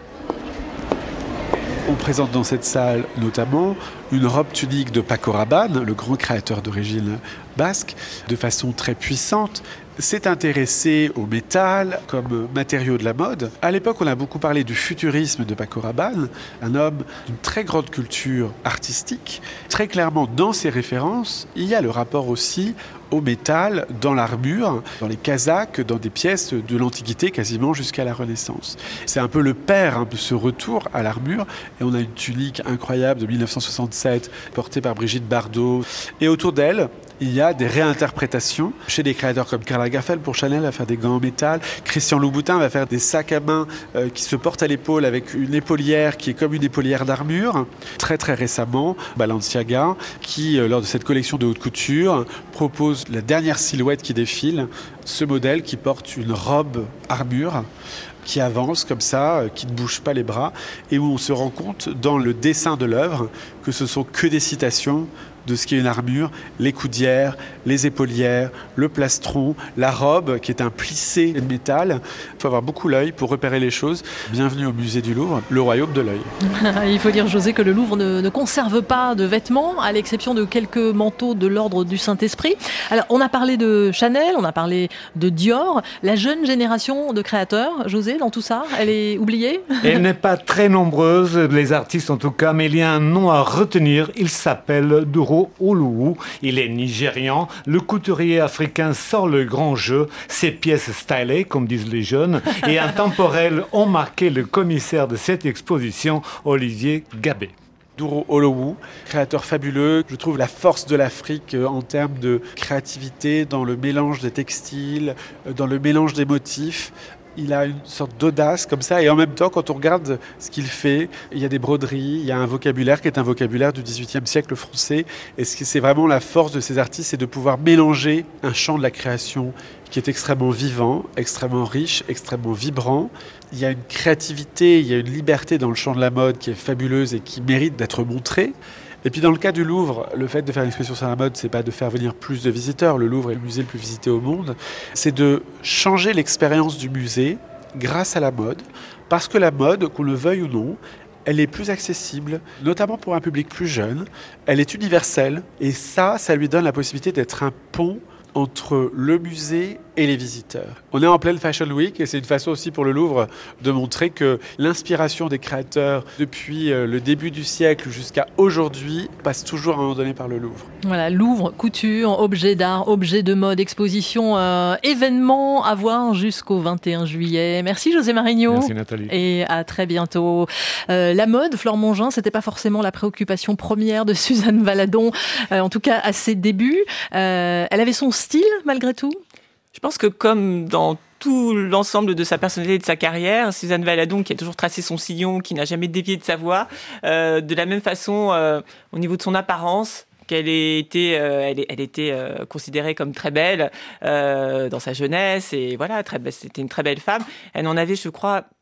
On présente dans cette salle notamment une robe tunique de Paco Rabanne, le grand créateur d'origine basque, de façon très puissante. S'est intéressé au métal comme matériau de la mode. À l'époque, on a beaucoup parlé du futurisme de Paco Rabanne, un homme d'une très grande culture artistique. Très clairement, dans ses références, il y a le rapport aussi au métal, dans l'armure, dans les casaques, dans des pièces de l'Antiquité quasiment jusqu'à la Renaissance. C'est un peu le père hein, de ce retour à l'armure. Et on a une tunique incroyable de dix-neuf cent soixante-sept portée par Brigitte Bardot. Et autour d'elle, il y a des réinterprétations chez des créateurs comme Karl Lagerfeld pour Chanel va faire des gants en métal. Christian Louboutin va faire des sacs à main euh, qui se portent à l'épaule avec une épaulière qui est comme une épaulière d'armure. Très très récemment, Balenciaga, qui euh, lors de cette collection de haute couture propose la dernière silhouette qui défile, ce modèle qui porte une robe armure qui avance comme ça, qui ne bouge pas les bras, et où on se rend compte dans le dessin de l'œuvre que ce sont que des citations de ce qu'est une armure, les coudières, les épaulières, le plastron, la robe qui est un plissé de métal. Il faut avoir beaucoup l'œil pour repérer les choses. Bienvenue au musée du Louvre, le royaume de l'œil.
Il faut dire, José, que le Louvre ne, ne conserve pas de vêtements, à l'exception de quelques manteaux de l'ordre du Saint-Esprit. Alors, on a parlé de Chanel, on a parlé de Dior. La jeune génération de créateurs, José, dans tout ça, elle est oubliée ?
Elle n'est pas très nombreuse, les artistes en tout cas, mais il y a un nom à retenir. Il s'appelle Duro Olowu. Il est nigérian. Le couturier africain sort le grand jeu. Ses pièces stylées, comme disent les jeunes, et intemporelles ont marqué le commissaire de cette exposition, Olivier Gabé.
Duro Olowu, créateur fabuleux. Je trouve la force de l'Afrique en termes de créativité dans le mélange des textiles, dans le mélange des motifs. Il a une sorte d'audace comme ça, et en même temps, quand on regarde ce qu'il fait, il y a des broderies, il y a un vocabulaire qui est un vocabulaire du dix-huitième siècle français. Et ce qui c'est vraiment la force de ces artistes, c'est de pouvoir mélanger un champ de la création qui est extrêmement vivant, extrêmement riche, extrêmement vibrant. Il y a une créativité, il y a une liberté dans le champ de la mode qui est fabuleuse et qui mérite d'être montrée. Et puis dans le cas du Louvre, le fait de faire une exposition sur la mode, c'est pas de faire venir plus de visiteurs. Le Louvre est le musée le plus visité au monde. C'est de changer l'expérience du musée grâce à la mode. Parce que la mode, qu'on le veuille ou non, elle est plus accessible, notamment pour un public plus jeune. Elle est universelle. Et ça, ça lui donne la possibilité d'être un pont entre le musée et les visiteurs. On est en pleine Fashion Week et c'est une façon aussi pour le Louvre de montrer que l'inspiration des créateurs depuis le début du siècle jusqu'à aujourd'hui passe toujours à un moment donné par le Louvre.
Voilà, Louvre, couture, objets d'art, objets de mode, exposition, euh, événements à voir jusqu'au vingt et un juillet. Merci José Marigno.
Merci Nathalie.
Et à très bientôt. Euh, la mode, Flore Mongin, c'était pas forcément la préoccupation première de Suzanne Valadon, euh, en tout cas à ses débuts. Euh, elle avait son style malgré tout ?
Je pense que comme dans tout l'ensemble de sa personnalité et de sa carrière, Suzanne Valadon, qui a toujours tracé son sillon, qui n'a jamais dévié de sa voie, euh, de la même façon, euh, au niveau de son apparence, qu'elle ait été, euh, elle, elle était euh, considérée comme très belle euh, dans sa jeunesse, et voilà, très, c'était une très belle femme. Elle en avait, je crois,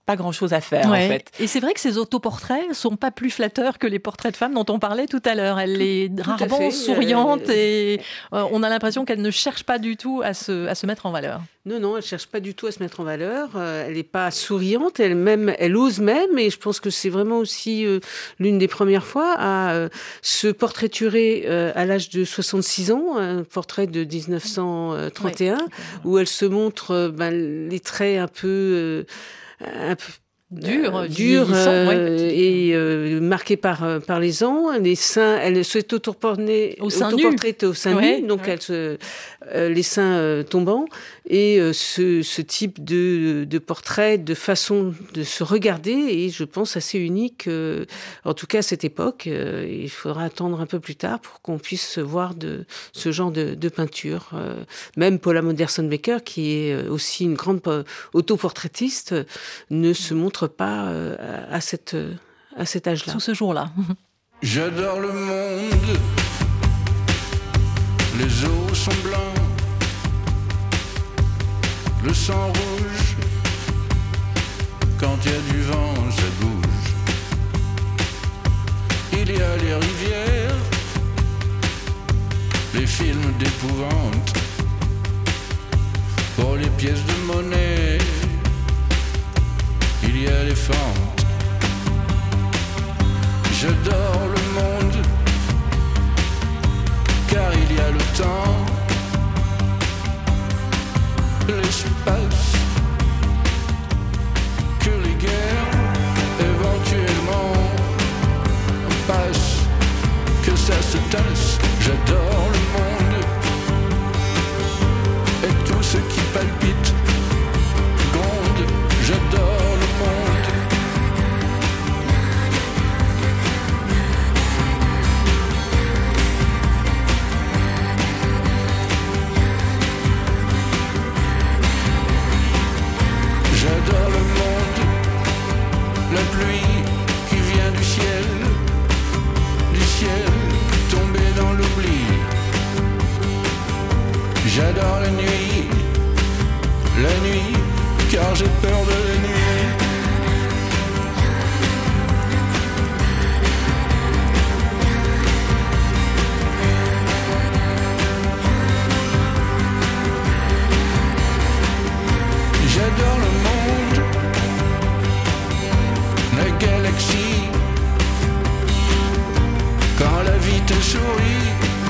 pas grand-chose à faire,
ouais.
en fait.
Et c'est vrai que ces autoportraits sont pas plus flatteurs que les portraits de femmes dont on parlait tout à l'heure. Elle est
tout
rarement souriante euh... et euh, on a l'impression qu'elle ne cherche pas du tout à se, à se mettre en valeur.
Non, non, elle cherche pas du tout à se mettre en valeur. Euh, elle n'est pas souriante, elle même, elle ose même. Et je pense que c'est vraiment aussi euh, l'une des premières fois à euh, se portraiturer euh, à l'âge de soixante-six ans, un portrait de dix-neuf cent trente et un, ouais. où elle se montre euh, ben, les traits un peu, euh, un peu
dur,
euh, dur euh, ouais, et euh, marqué par par les ans. Les seins, elle souhaite autoportrait au sein nu, au sein ouais, nu, donc ouais. elle se euh, les seins euh, tombants et euh, ce ce type de de portrait, de façon de se regarder et je pense assez unique, euh, en tout cas à cette époque. Euh, il faudra attendre un peu plus tard pour qu'on puisse voir de ce genre de, de peinture. Euh, même Paula Modersohn-Becker, qui est aussi une grande autoportraitiste, ne se montre pas euh, à, cette, à cet âge-là.
Sous ce jour-là.
J'adore le monde, les eaux sont blancs, le sang rouge, quand il y a du vent, ça bouge. Il y a les rivières, les films d'épouvante, pour les pièces de monnaie. Il y a les fentes. J'adore le monde, car il y a le temps, l'espace, que les guerres éventuellement passent, que ça se tasse. J'adore le monde et tout ce qui palpite gronde. J'adore le monde. J'adore le monde. La pluie qui vient du ciel, du ciel tombé dans l'oubli. J'adore la nuit, la nuit, car j'ai peur de la nuit. J'adore le monde, la galaxie, quand la vie te sourit,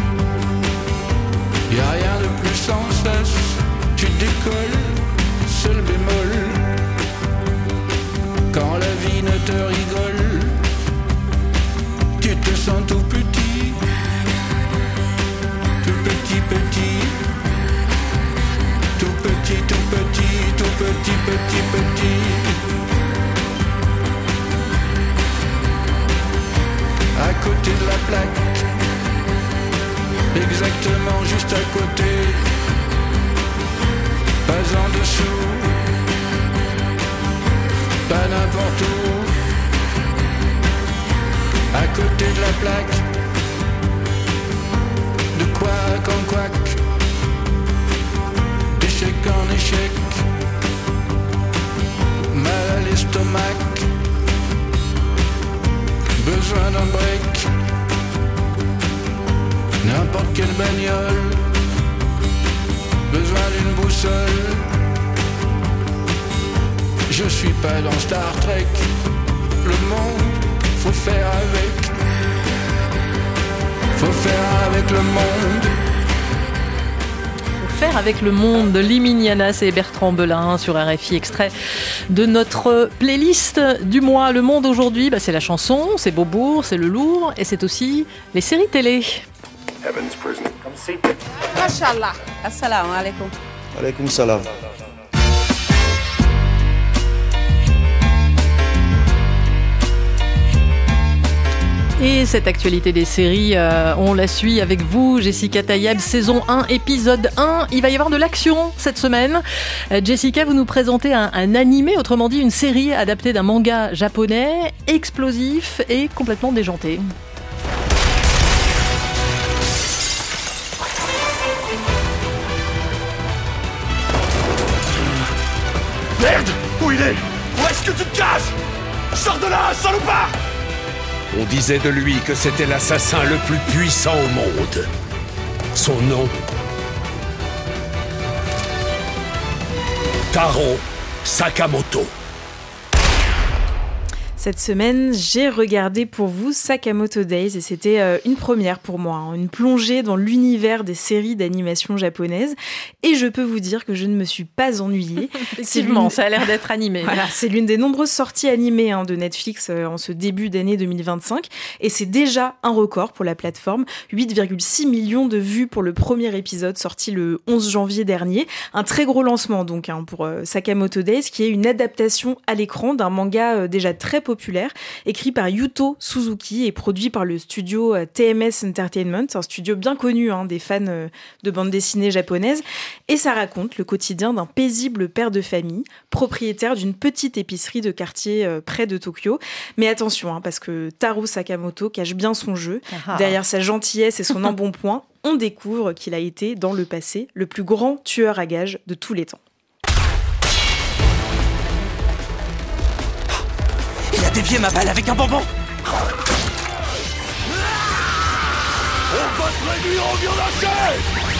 y a rien de plus sans cesse, tu décolles, seul bémol, quand la vie ne te rigole, tu te sens tout petit, tout petit petit, tout petit tout petit, tout petit petit petit. À côté de la plaque, exactement juste à côté, pas en dessous, pas n'importe où. À côté de la plaque, de couac en couac, d'échec en échec, mal à l'estomac, besoin d'un break, n'importe quelle bagnole, besoin d'une boussole. Je suis pas dans Star Trek, le monde, faut faire avec, faut faire avec le monde.
Faire avec le monde, Liminiana, c'est Bertrand Belin sur R F I, extrait de notre playlist du mois. Le monde aujourd'hui, bah c'est la chanson, c'est Beaubourg, c'est le lourd et c'est aussi les séries télé.
Heaven's Prison. Come see.
Mashallah. Assalamu alaikum.
Alaikum salam.
Et cette actualité des séries, euh, on la suit avec vous, Jessica Tayeb, saison un, épisode un. Il va y avoir de l'action cette semaine. Euh, Jessica, vous nous présentez un, un animé, autrement dit une série adaptée d'un manga japonais, explosif et complètement déjanté.
Merde! Où il est? Où est-ce
Qu'est-ce que tu te caches? Sors de là, salopard!
On disait de lui que c'était l'assassin le plus puissant au monde. Son nom? Taro Sakamoto.
Cette semaine, j'ai regardé pour vous Sakamoto Days et c'était euh, une première pour moi, hein, une plongée dans l'univers des séries d'animation japonaises. Et je peux vous dire que je ne me suis pas ennuyée.
Effectivement, ça a l'air d'être animé.
Voilà, c'est l'une des nombreuses sorties animées hein, de Netflix euh, en ce début d'année deux mille vingt-cinq. Et c'est déjà un record pour la plateforme. huit virgule six millions de vues pour le premier épisode sorti le onze janvier dernier. Un très gros lancement donc hein, pour euh, Sakamoto Days, qui est une adaptation à l'écran d'un manga euh, déjà très populaire. populaire, écrit par Yuto Suzuki et produit par le studio T M S Entertainment, un studio bien connu hein, des fans de bande dessinée japonaise. Et ça raconte le quotidien d'un paisible père de famille, propriétaire d'une petite épicerie de quartier euh, près de Tokyo. Mais attention, hein, parce que Taro Sakamoto cache bien son jeu. Ah. Derrière sa gentillesse et son embonpoint, on découvre qu'il a été, dans le passé, le plus grand tueur à gages de tous les temps.
Il a dévié ma balle avec un bonbon. On va te réduire en viande hachée.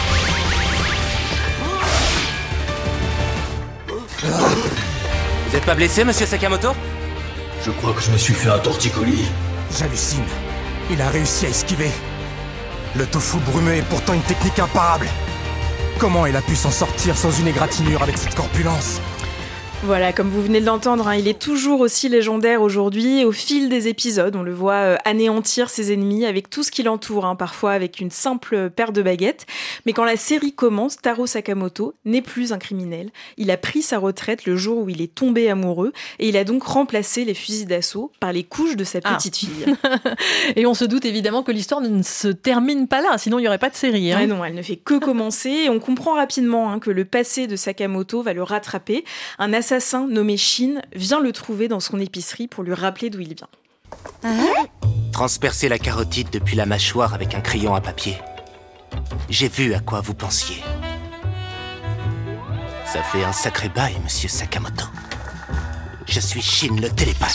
Vous êtes pas blessé, monsieur Sakamoto?
Je crois que je me suis fait un torticolis.
J'hallucine. Il a réussi à esquiver. Le tofu brumé est pourtant une technique imparable. Comment il a pu s'en sortir sans une égratignure avec cette corpulence?
Voilà, comme vous venez de l'entendre, hein, il est toujours aussi légendaire aujourd'hui. Au fil des épisodes, on le voit euh, anéantir ses ennemis avec tout ce qui l'entoure, hein, parfois avec une simple paire de baguettes. Mais quand la série commence, Taro Sakamoto n'est plus un criminel. Il a pris sa retraite le jour où il est tombé amoureux et il a donc remplacé les fusils d'assaut par les couches de sa petite ah. fille.
Et on se doute évidemment que l'histoire ne se termine pas là, sinon il n'y aurait pas de série. Hein.
Ouais, non, elle ne fait que commencer et on comprend rapidement hein, que le passé de Sakamoto va le rattraper. Un assassin L'assassin nommé Shin vient le trouver dans son épicerie pour lui rappeler d'où il vient.
Hein? Transpercer la carotide depuis la mâchoire avec un crayon à papier. J'ai vu à quoi vous pensiez. Ça fait un sacré bail, monsieur Sakamoto. Je suis Shin le télépathe.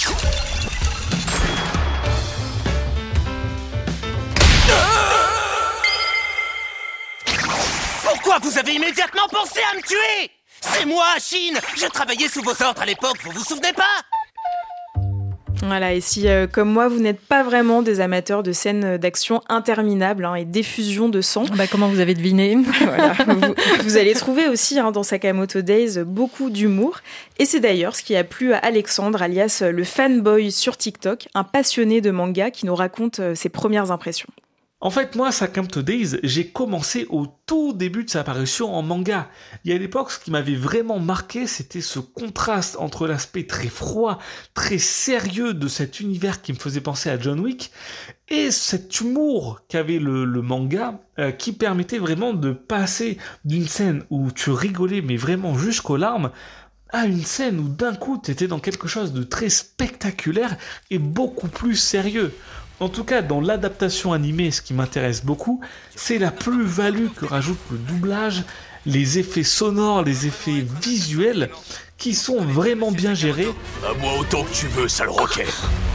Pourquoi vous avez immédiatement pensé à me tuer? C'est moi, Shin! Je travaillais sous vos ordres à l'époque, vous vous souvenez pas?
Voilà, et si, euh, comme moi, vous n'êtes pas vraiment des amateurs de scènes d'action interminables hein, et d'effusion de sang...
Bah, comment vous avez deviné?
Voilà, vous, vous allez trouver aussi hein, dans Sakamoto Days beaucoup d'humour. Et c'est d'ailleurs ce qui a plu à Alexandre, alias le fanboy sur TikTok, un passionné de manga qui nous raconte euh, ses premières impressions.
En fait, moi, Sakamoto Days, j'ai commencé au tout début de sa parution en manga. Et à l'époque, ce qui m'avait vraiment marqué, c'était ce contraste entre l'aspect très froid, très sérieux de cet univers qui me faisait penser à John Wick, et cet humour qu'avait le, le manga, euh, qui permettait vraiment de passer d'une scène où tu rigolais, mais vraiment jusqu'aux larmes, à une scène où d'un coup, tu étais dans quelque chose de très spectaculaire et beaucoup plus sérieux. En tout cas, dans l'adaptation animée, ce qui m'intéresse beaucoup, c'est la plus-value que rajoute le doublage, les effets sonores, les effets visuels, qui sont vraiment bien gérés.
À moi autant que tu veux, sale roquet.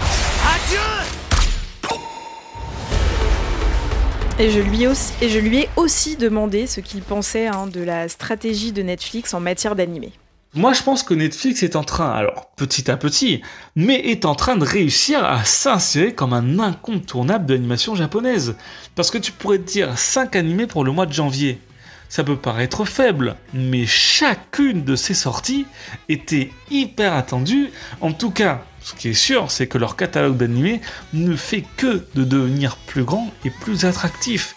Adieu! Et je, lui aussi, et je lui ai aussi demandé ce qu'il pensait hein, de la stratégie de Netflix en matière d'animé.
Moi, je pense que Netflix est en train, alors petit à petit, mais est en train de réussir à s'insérer comme un incontournable de l'animation japonaise. Parce que tu pourrais te dire cinq animés pour le mois de janvier. Ça peut paraître faible, mais chacune de ces sorties était hyper attendue. En tout cas, ce qui est sûr, c'est que leur catalogue d'animés ne fait que de devenir plus grand et plus attractif.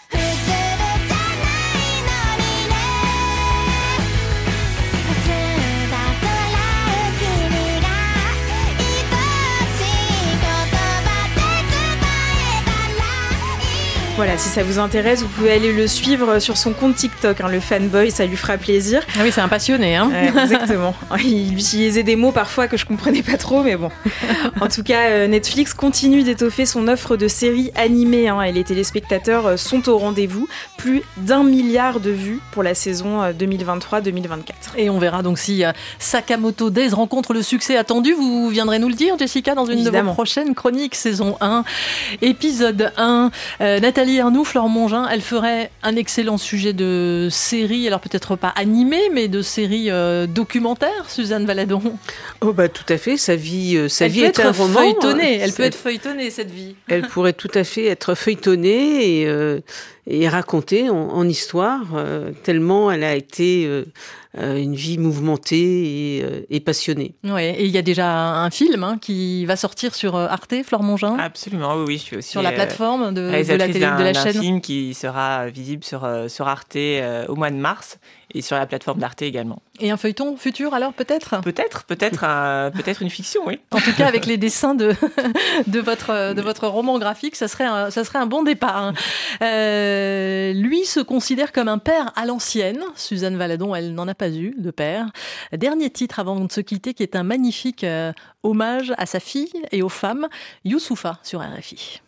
Voilà, si ça vous intéresse, vous pouvez aller le suivre sur son compte TikTok, hein, le fanboy, ça lui fera plaisir.
Ah oui, c'est un passionné. Hein.
Ouais, exactement. Il utilisait des mots parfois que je comprenais pas trop, mais bon. En tout cas, Netflix continue d'étoffer son offre de séries animées, hein, et les téléspectateurs sont au rendez-vous. Plus d'un milliard de vues pour la saison deux mille vingt-trois deux mille vingt-quatre.
Et on verra donc si Sakamoto Days rencontre le succès attendu. Vous viendrez nous le dire, Jessica, dans une Évidemment. de vos prochaines chroniques, saison un, épisode un. Euh, Nathalie Arnoux, Flore Mongin, elle ferait un excellent sujet de série, alors peut-être pas animée, mais de série euh, documentaire, Suzanne Valadon.
Oh bah tout à fait, sa vie, euh, sa
elle
vie
peut
est
être
un roman.
Feuilletonnée. Elle
C'est...
peut être feuilletonnée, cette vie.
Elle pourrait tout à fait être feuilletonnée et, euh, et racontée en, en histoire, euh, tellement elle a été euh, euh, une vie mouvementée et, euh, et passionnée.
Oui, et il y a déjà un film hein, qui va sortir sur Arte, Flore Mongin.
Absolument, oui, oui, je suis aussi
sur la plateforme de, de la télé,
d'un,
de la
d'un
chaîne.
film qui sera visible sur sur Arte euh, au mois de mars et sur la plateforme d'Arte également.
Et un feuilleton futur alors peut-être
Peut-être, peut-être, un, peut-être une fiction, oui.
En tout cas, avec les dessins de de votre de votre roman graphique, ça serait un, ça serait un bon départ. Hein. Euh, lui se considère comme un père à l'ancienne. Suzanne Valadon, elle n'en a pas eu de père. Dernier titre avant de se quitter, qui est un magnifique euh, hommage à sa fille et aux femmes. Youssoupha sur R F I.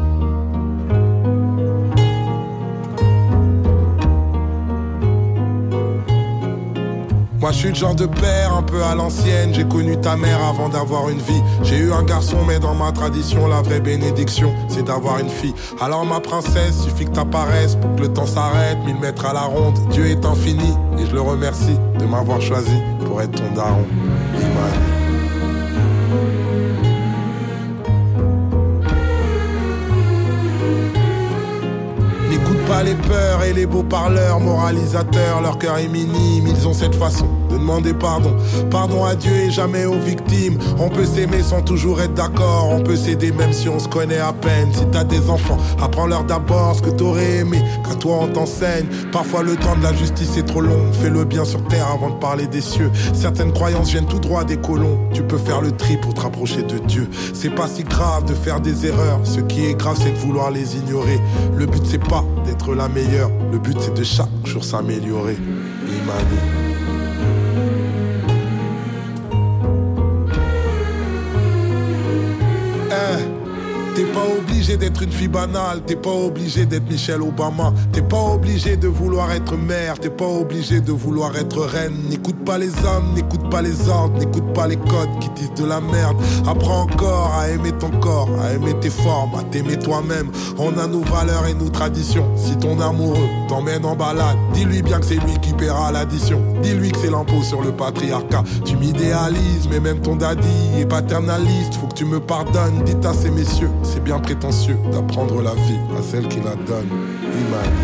Moi je suis le genre de père un peu à l'ancienne. J'ai connu ta mère avant d'avoir une vie. J'ai eu un garçon mais dans ma tradition la vraie bénédiction c'est d'avoir une fille. Alors ma princesse, suffit que t'apparaisses pour que le temps s'arrête. Mille mètres à la ronde, Dieu est infini. Et je le remercie de m'avoir choisi pour être ton daron. Imani. N'écoute pas les peurs et les beaux parleurs moralisateurs, leur cœur est minime, ils ont cette façon de demander pardon. Pardon à Dieu et jamais aux victimes. On peut s'aimer sans toujours être d'accord, on peut s'aider même si on se connaît à peine. Si t'as des enfants, apprends-leur d'abord ce que t'aurais aimé, qu'à toi on t'enseigne. Parfois le temps de la justice est trop long, fais le bien sur terre avant de parler des cieux. Certaines croyances viennent tout droit des colons, tu peux faire le tri pour te rapprocher de Dieu. C'est pas si grave de faire des erreurs, ce qui est grave c'est de vouloir les ignorer. Le but c'est pas d'être la meilleure, le but c'est de chaque jour s'améliorer. Imani. T'es pas obligé d'être une fille banale, t'es pas obligé d'être Michelle Obama, t'es pas obligé de vouloir être mère, t'es pas obligé de vouloir être reine. N'écoute pas les hommes, n'écoute pas les ordres, n'écoute pas les codes qui disent de la merde. Apprends encore à aimer ton corps, à aimer tes formes, à t'aimer toi-même. On a nos valeurs et nos traditions. Si ton amoureux t'emmène en balade, dis-lui bien que c'est lui qui paiera l'addition. Dis-lui que c'est l'impôt sur le patriarcat. Tu m'idéalises, mais même ton daddy est paternaliste. Faut que tu me pardonnes, dites à ces messieurs. C'est bien prétentieux d'apprendre la vie à celle qui la donne. Imani.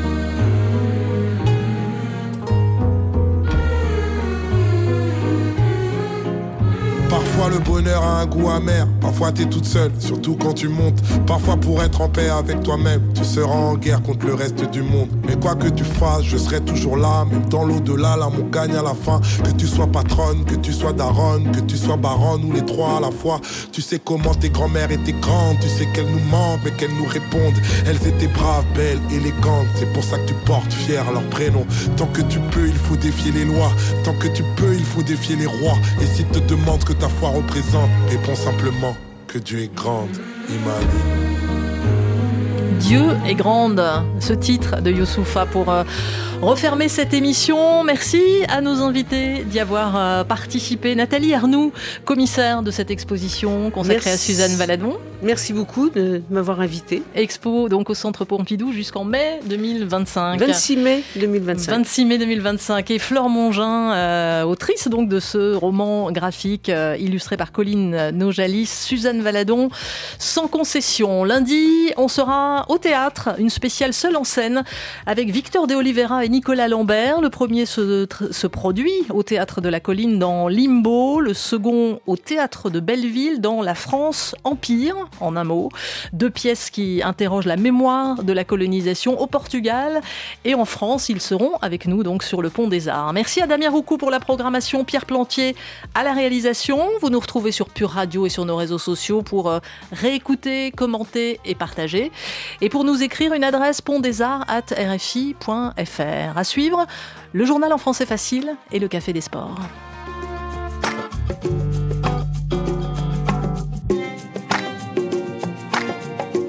Parfois le bonheur a un goût amer, parfois t'es toute seule, surtout quand tu montes. Parfois pour être en paix avec toi-même, tu seras en guerre contre le reste du monde. Mais quoi que tu fasses, je serai toujours là, même dans l'au-delà, l'amour gagne à la fin. Que tu sois patronne, que tu sois daronne, que tu sois baronne ou les trois à la fois. Tu sais comment tes grand-mères étaient grandes, tu sais qu'elles nous manquent mais qu'elles nous répondent. Elles étaient braves, belles, élégantes, c'est pour ça que tu portes fier leur prénom. Tant que tu peux, il faut défier les lois, tant que tu peux, il faut défier les rois. Et si te demandent que ta foi représente, réponds simplement que Dieu est grande. Imani.
Dieu est grande, ce titre de Youssoupha pour euh, refermer cette émission. Merci à nos invités d'y avoir euh, participé. Nathalie Arnoux, commissaire de cette exposition consacrée Merci. à Suzanne Valadon.
Merci beaucoup de m'avoir invitée.
Expo donc au Centre Pompidou jusqu'en mai deux mille vingt-cinq.
vingt-six mai deux mille vingt-cinq.
vingt-six mai deux mille vingt-cinq. Et Flore Mongin, euh, autrice donc de ce roman graphique euh, illustré par Colline Naujalis, Suzanne Valadon, sans concession. Lundi, on sera au théâtre, une spéciale seule en scène avec Victor de Oliveira et Nicolas Lambert. Le premier se, se produit au Théâtre de la Colline dans Limbo, le second au Théâtre de Belleville dans La France Empire, en un mot. Deux pièces qui interrogent la mémoire de la colonisation au Portugal et en France. Ils seront avec nous donc sur le Pont des Arts. Merci à Damien Roucou pour la programmation, Pierre Plantier à la réalisation. Vous nous retrouvez sur Pure Radio et sur nos réseaux sociaux pour réécouter, commenter et partager. Et pour nous écrire, une adresse pont-des-arts arobase r f i point f r. À suivre, le journal en français facile et le Café des sports.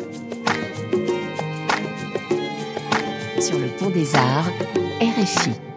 Sur le Pont des Arts, R F I.